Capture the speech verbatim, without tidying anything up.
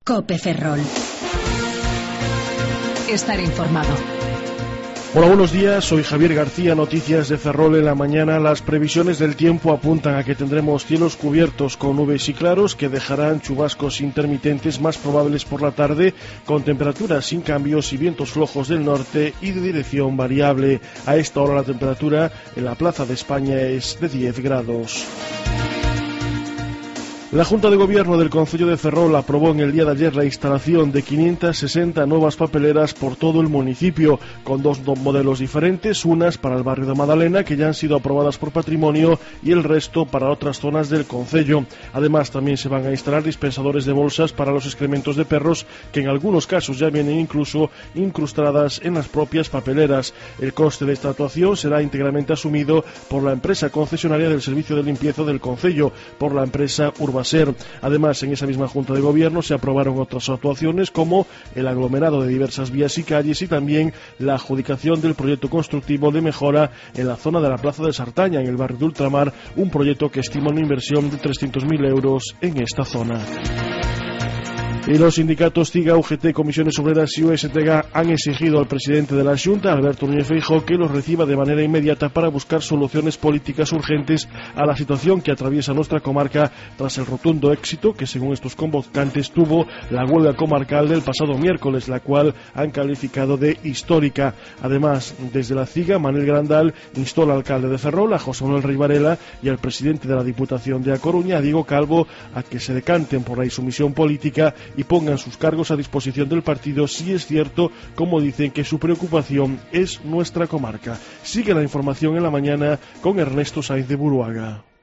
COPE Ferrol. Estar informado. Hola, buenos días, soy Javier García, noticias de Ferrol en la mañana. Las previsiones del tiempo apuntan a que tendremos cielos cubiertos con nubes y claros que dejarán chubascos intermitentes más probables por la tarde, con temperaturas sin cambios y vientos flojos del norte y de dirección variable. A esta hora la temperatura en la Plaza de España es de diez grados. La Junta de Gobierno del Concello de Ferrol aprobó en el día de ayer la instalación de quinientas sesenta nuevas papeleras por todo el municipio, con dos modelos diferentes, unas para el barrio de Madalena, que ya han sido aprobadas por patrimonio, y el resto para otras zonas del concello. Además, también se van a instalar dispensadores de bolsas para los excrementos de perros, que en algunos casos ya vienen incluso incrustadas en las propias papeleras. El coste de esta actuación será íntegramente asumido por la empresa concesionaria del servicio de limpieza del concello, por la empresa Urban. Además, en esa misma Junta de Gobierno se aprobaron otras actuaciones como el aglomerado de diversas vías y calles y también la adjudicación del proyecto constructivo de mejora en la zona de la Plaza de Sartaña, en el barrio de Ultramar, un proyecto que estima una inversión de trescientos mil euros en esta zona. Y los sindicatos CIGA, U G T, Comisiones Obreras y U S T G han exigido al presidente de la Xunta, Alberto Núñez Feijóo, que los reciba de manera inmediata para buscar soluciones políticas urgentes a la situación que atraviesa nuestra comarca tras el rotundo éxito que, según estos convocantes, tuvo la huelga comarcal del pasado miércoles, la cual han calificado de histórica. Además, desde la CIGA, Manuel Grandal instó al alcalde de Ferrol, a José Manuel Rey Varela, y al presidente de la Diputación de A Coruña, a Diego Calvo, a que se decanten por la insumisión política y pongan sus cargos a disposición del partido si es cierto, como dicen, que su preocupación es nuestra comarca. Sigue la información en la mañana con Ernesto Sainz de Buruaga.